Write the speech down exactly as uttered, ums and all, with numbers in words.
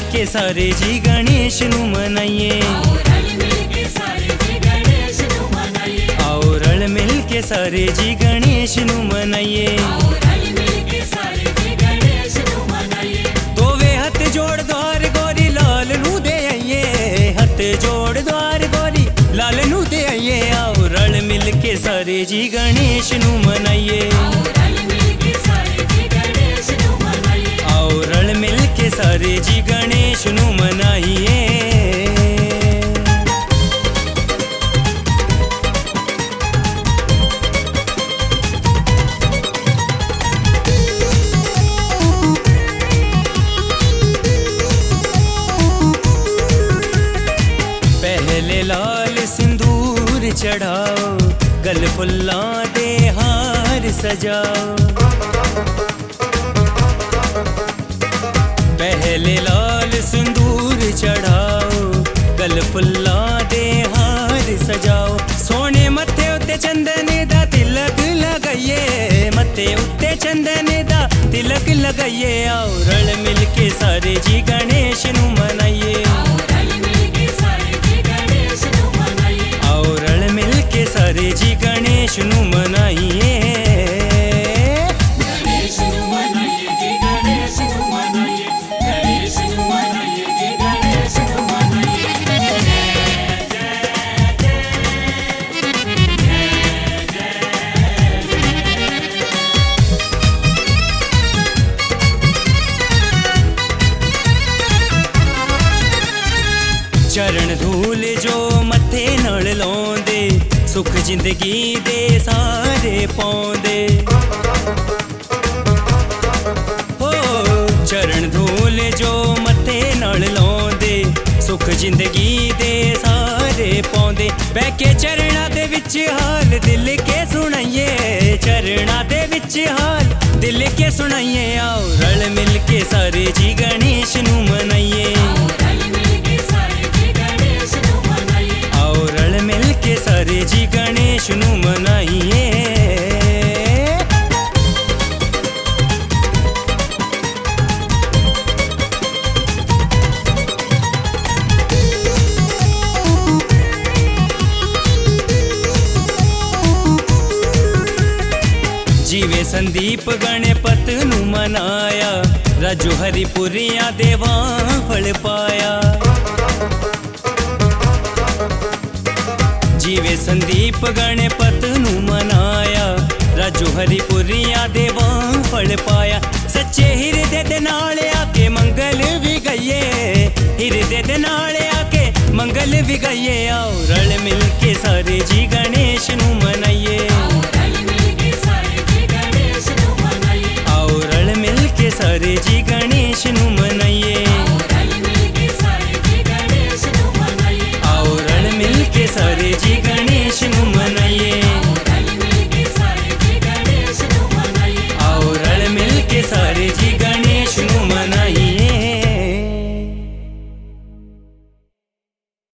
के सारे जी गणेश नू मनाइए। आओ रल मिल के सारे जी गणेश नू मनाइए। आओ रल मिल के सारे जी गणेश नू मनाइए। आओ रल मिल के सारे जी गणेश नू मनाइए। दोवे हथ जोड़ द्वार गोरी लाल नू दे आइए। हथ जोड़ द्वार गोरी लाल नू दे आइए। आओ रल मिल के सारे जी गणेश नू मनाइए। आओ रल मिल के सारे जी गणेश नू मनाइए। आओ रल मिल के सारे जी गणेश नू मनाइए। पहले लाल सिंदूर चढ़ाओ, गल फुल्लां दे हार सजाओ। पहले लाल सिंदूर चढ़ाओ, गल फुल्लां दे हार सजाओ। सोने मत्थे उत्ते चंदन दा तिलक लगाइए। मत्थे उत्ते चंदन दा तिलक लगाइए। आओ रल मिल के सारे जी गणेश नू मनाइए। आओ रल मिल के सारे जी गणेश नू मनाइए। आओ रल मिल के सारे जी गणेश नू मनाइए। गणेश नू मनाइए जी गणेश नू मनाइए। गणेश नू मनाइए जी गणेश नू मनाइए। जय जय चरण धूल जो मत्थे नाल लाउंदे, सुख जिंदगी दे सारे पाउंदे। हो चरण धूल जो मत्थे नाल लाउंदे, सुख जिंदगी दे सारे पाउंदे। बह के चरणा दे विच हाल दिल के सुनाइए। चरणा दे विच हाल दिल के सुनाइए। आओ रल मिल के सारे जी गणेश नू मनाइए। आओ रल मिल के सारे जी गणेश नू मनाइए। आओ रल मिल के सारे जी गणेश नू मनाइए। जीवे संदीप गणपत नू मनाया, राजू हरिपुरिया देवा फल पाया। जीवे संदीप गणपत नू मनाया, राजू हरिपुरिया देवा फल पाया। सच्चे हिरदे दे नाल आके मंगल भी गाइए। हिरदे दे नाल आके मंगल भी गाइए। आओ रल मिल के सारे जी गणेश